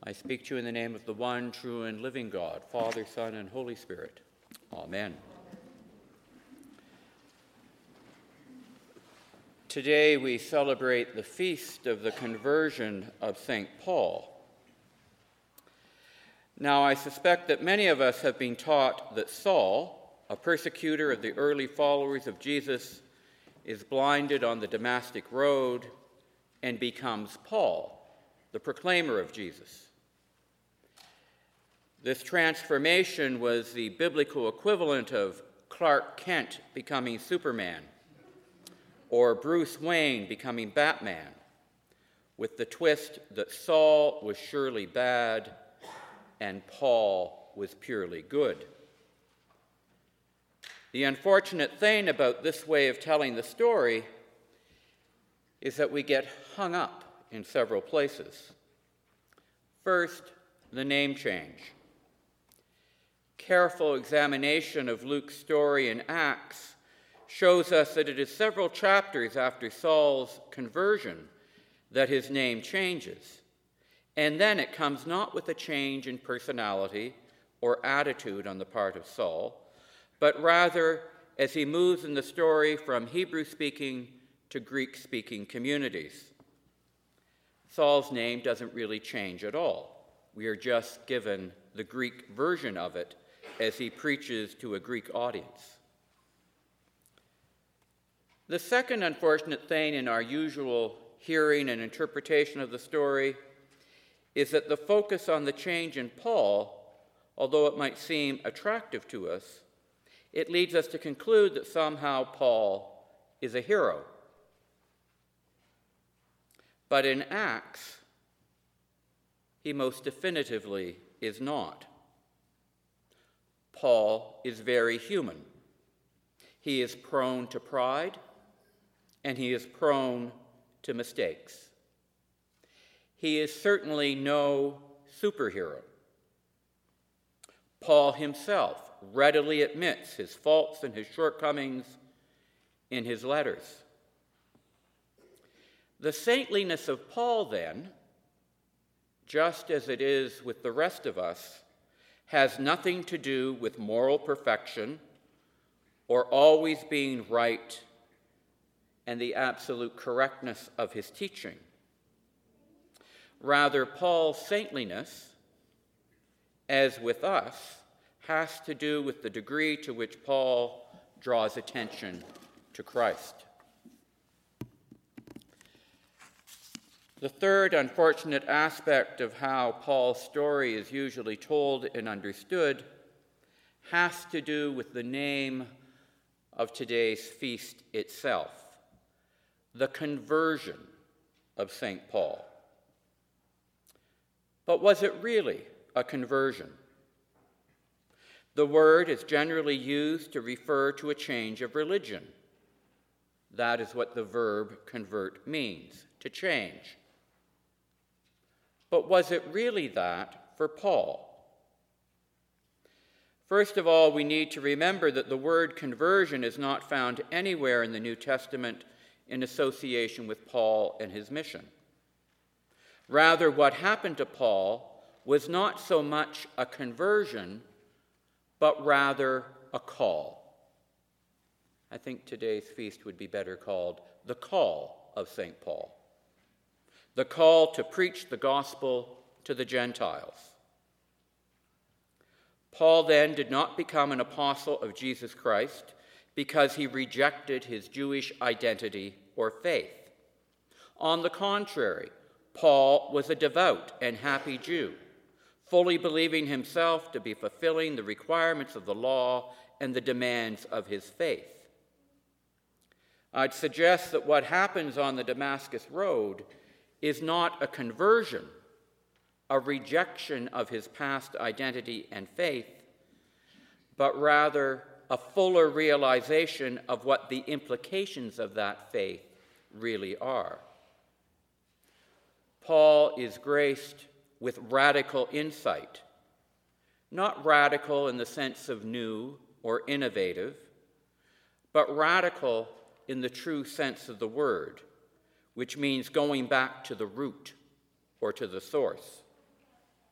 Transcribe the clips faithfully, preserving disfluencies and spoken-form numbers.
I speak to you in the name of the one true and living God, Father, Son, and Holy Spirit. Amen. Today we celebrate the feast of the conversion of Saint Paul. Now, I suspect that many of us have been taught that Saul, a persecutor of the early followers of Jesus, is blinded on the Damascus road and becomes Paul, the proclaimer of Jesus. This transformation was the biblical equivalent of Clark Kent becoming Superman, or Bruce Wayne becoming Batman, with the twist that Saul was surely bad and Paul was purely good. The unfortunate thing about this way of telling the story is that we get hung up in several places. First, the name change. Careful examination of Luke's story in Acts shows us that it is several chapters after Saul's conversion that his name changes. And then it comes not with a change in personality or attitude on the part of Saul, but rather as he moves in the story from Hebrew-speaking to Greek-speaking communities. Saul's name doesn't really change at all. We are just given the Greek version of it as he preaches to a Greek audience. The second unfortunate thing in our usual hearing and interpretation of the story is that the focus on the change in Paul, although it might seem attractive to us, it leads us to conclude that somehow Paul is a hero. But in Acts, he most definitively is not. Paul is very human. He is prone to pride, and he is prone to mistakes. He is certainly no superhero. Paul himself readily admits his faults and his shortcomings in his letters. The saintliness of Paul, then, just as it is with the rest of us, has nothing to do with moral perfection or always being right and the absolute correctness of his teaching. Rather, Paul's saintliness, as with us, has to do with the degree to which Paul draws attention to Christ. The third unfortunate aspect of how Paul's story is usually told and understood has to do with the name of today's feast itself, the conversion of Saint Paul. But was it really a conversion? The word is generally used to refer to a change of religion. That is what the verb convert means, to change. But was it really that for Paul? First of all, we need to remember that the word conversion is not found anywhere in the New Testament in association with Paul and his mission. Rather, what happened to Paul was not so much a conversion, but rather a call. I think today's feast would be better called the call of Saint Paul. The call to preach the gospel to the Gentiles. Paul then did not become an apostle of Jesus Christ because he rejected his Jewish identity or faith. On the contrary, Paul was a devout and happy Jew, fully believing himself to be fulfilling the requirements of the law and the demands of his faith. I'd suggest that what happens on the Damascus road is not a conversion, a rejection of his past identity and faith, but rather a fuller realization of what the implications of that faith really are. Paul is graced with radical insight, not radical in the sense of new or innovative, but radical in the true sense of the word, which means going back to the root or to the source.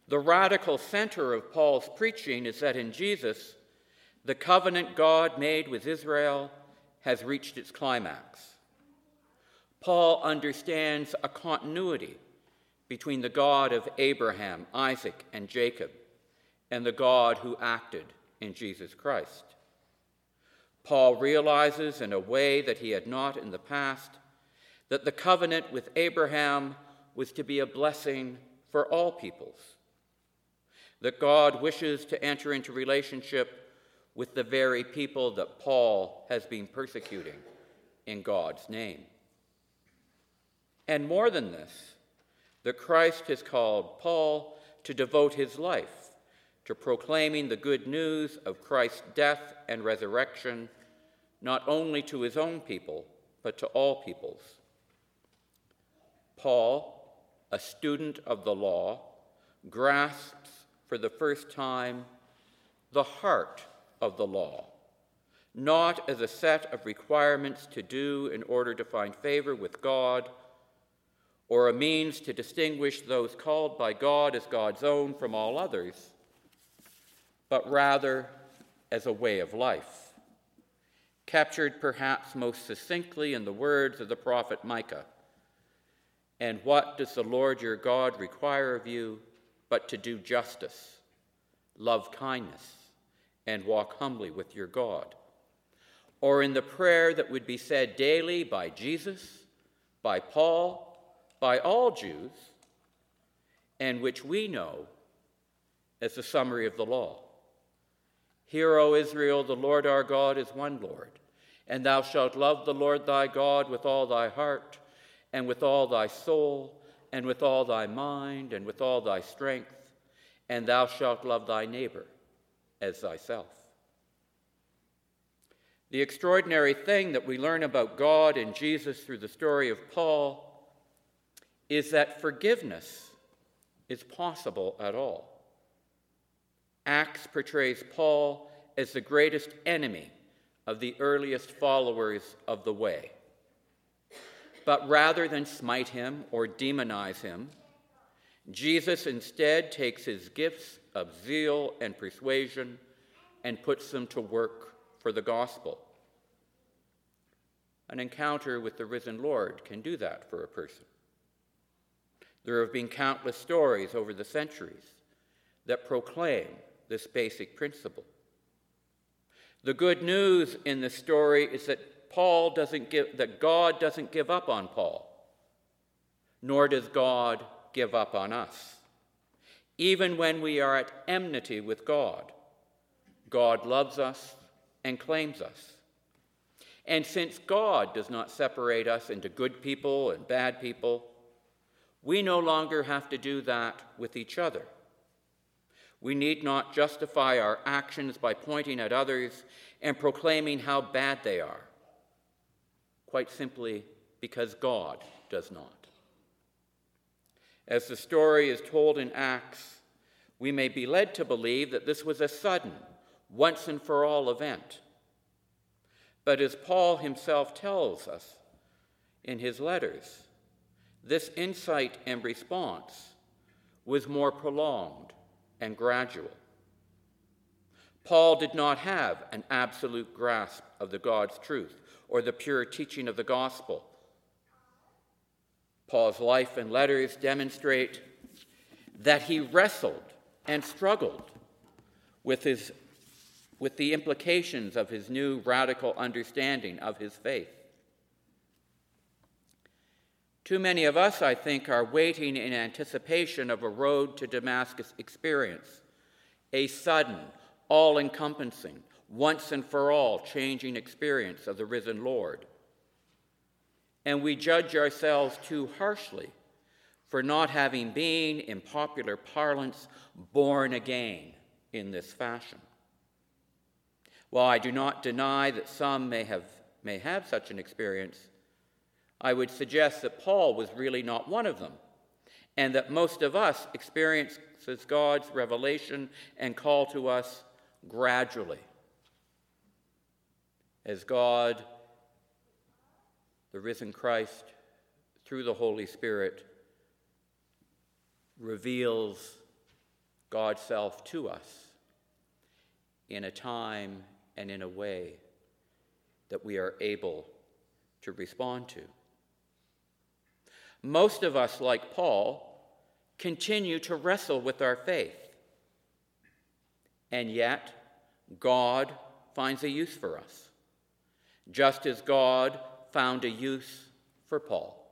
The radical center of Paul's preaching is that in Jesus, the covenant God made with Israel has reached its climax. Paul understands a continuity between the God of Abraham, Isaac, and Jacob, and the God who acted in Jesus Christ. Paul realizes in a way that he had not in the past that the covenant with Abraham was to be a blessing for all peoples, that God wishes to enter into relationship with the very people that Paul has been persecuting in God's name. And more than this, that Christ has called Paul to devote his life to proclaiming the good news of Christ's death and resurrection, not only to his own people, but to all peoples. Paul, a student of the law, grasps for the first time the heart of the law, not as a set of requirements to do in order to find favor with God, or a means to distinguish those called by God as God's own from all others, but rather as a way of life, captured perhaps most succinctly in the words of the prophet Micah. And what does the Lord your God require of you but to do justice, love kindness, and walk humbly with your God? Or in the prayer that would be said daily by Jesus, by Paul, by all Jews, and which we know as the summary of the law. Hear, O Israel, the Lord our God is one Lord, and thou shalt love the Lord thy God with all thy heart, and with all thy soul, and with all thy mind, and with all thy strength, and thou shalt love thy neighbor as thyself. The extraordinary thing that we learn about God and Jesus through the story of Paul is that forgiveness is possible at all. Acts portrays Paul as the greatest enemy of the earliest followers of the way. But rather than smite him or demonize him, Jesus instead takes his gifts of zeal and persuasion and puts them to work for the gospel. An encounter with the risen Lord can do that for a person. There have been countless stories over the centuries that proclaim this basic principle. The good news in this story is that Paul doesn't give, that God doesn't give up on Paul, nor does God give up on us. Even when we are at enmity with God, God loves us and claims us. And since God does not separate us into good people and bad people, we no longer have to do that with each other. We need not justify our actions by pointing at others and proclaiming how bad they are, quite simply because God does not. As the story is told in Acts, we may be led to believe that this was a sudden, once and for all event. But as Paul himself tells us in his letters, this insight and response was more prolonged and gradual. Paul did not have an absolute grasp of the God's truth or the pure teaching of the gospel. Paul's life and letters demonstrate that he wrestled and struggled with his with the implications of his new radical understanding of his faith. Too many of us, I think, are waiting in anticipation of a road to Damascus experience, a sudden, all-encompassing, once and for all changing experience of the risen Lord. And we judge ourselves too harshly for not having been, in popular parlance, born again in this fashion. While I do not deny that some may have, may have such an experience, I would suggest that Paul was really not one of them, and that most of us experiences God's revelation and call to us gradually, as God, the risen Christ, through the Holy Spirit, reveals God's self to us in a time and in a way that we are able to respond to. Most of us, like Paul, continue to wrestle with our faith. And yet, God finds a use for us, just as God found a use for Paul,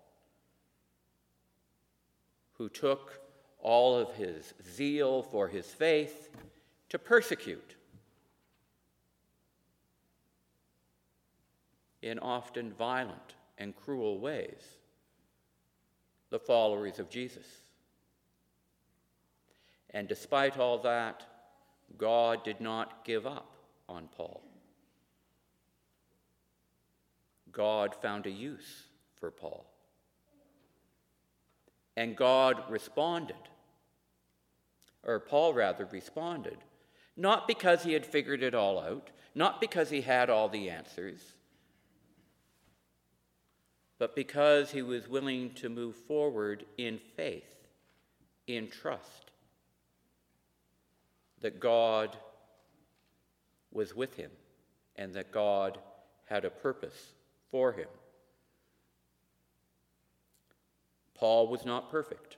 who took all of his zeal for his faith to persecute in often violent and cruel ways the followers of Jesus. And despite all that, God did not give up on Paul. God found a use for Paul. And God responded, or Paul rather responded, not because he had figured it all out, not because he had all the answers, but because he was willing to move forward in faith, in trust, that God was with him and that God had a purpose for him. Paul was not perfect.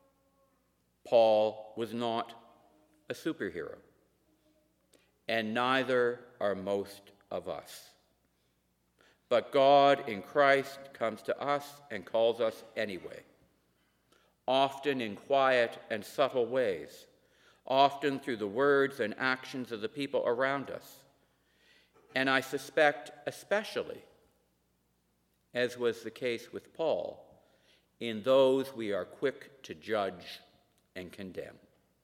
Paul was not a superhero. And neither are most of us. But God in Christ comes to us and calls us anyway, often in quiet and subtle ways, often through the words and actions of the people around us. And I suspect especially, as was the case with Paul, in those we are quick to judge and condemn.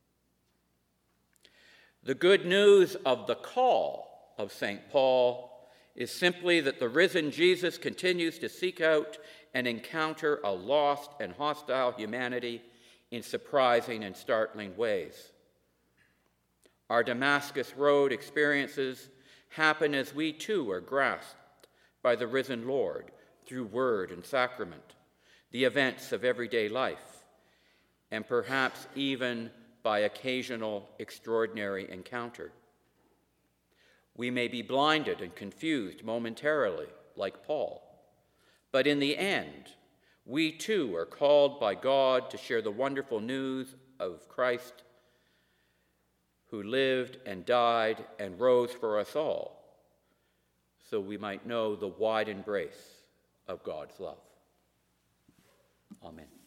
The good news of the call of Saint Paul is simply that the risen Jesus continues to seek out and encounter a lost and hostile humanity in surprising and startling ways. Our Damascus Road experiences happen as we too are grasped by the risen Lord through word and sacrament, the events of everyday life, and perhaps even by occasional extraordinary encounter. We may be blinded and confused momentarily, like Paul, but in the end, we too are called by God to share the wonderful news of Christ, who lived and died and rose for us all, so we might know the wide embrace of God's love. Amen.